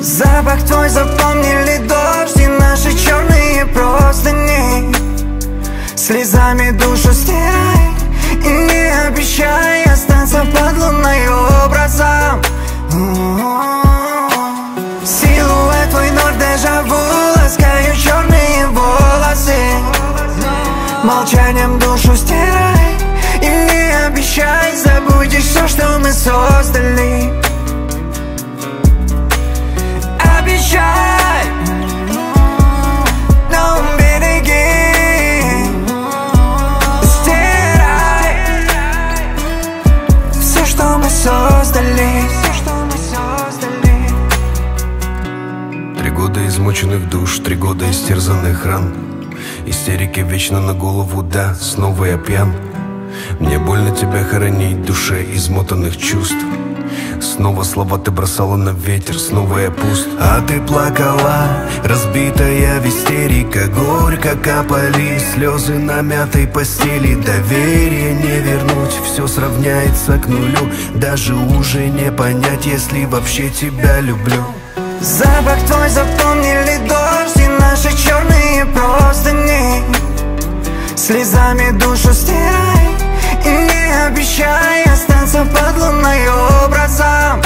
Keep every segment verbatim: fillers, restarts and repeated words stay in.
Запах твой запомнили дождь и наши черные простыни. Слезами душу стирай и не обещай остаться под луной образом. Силуэт твой вновь дежавю, ласкаю черные волосы. Молчанием душу стирай и не обещай забудешь все, что мы создали. Обещай, но береги, стирай все, что мы создали. Три года измученных душ, три года истерзанных ран. Истерики вечно на голову, да, снова я пьян. Мне больно тебя хоронить в душе измотанных чувств. Снова слова ты бросала на ветер, снова я пуст. А ты плакала, разбитая в истерика. Горько капали слезы на мятой постели. Доверие не вернуть, все сравняется к нулю. Даже уже не понять, если вообще тебя люблю. Запах твой запомнили дождь и наши черные простыни. Слезами душу стирай и не обещай остаться под луной образом.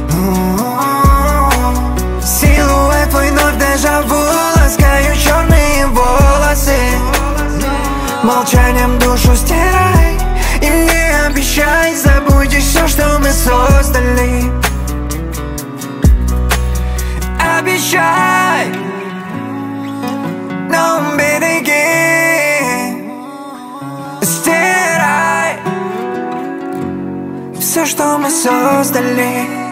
Силуэт твой вновь дежавю, ласкаю черные волосы. Молчанием душу стирай и не обещай забудешь все, что мы создали. Обещай, но береги, стирай все, что мы создали.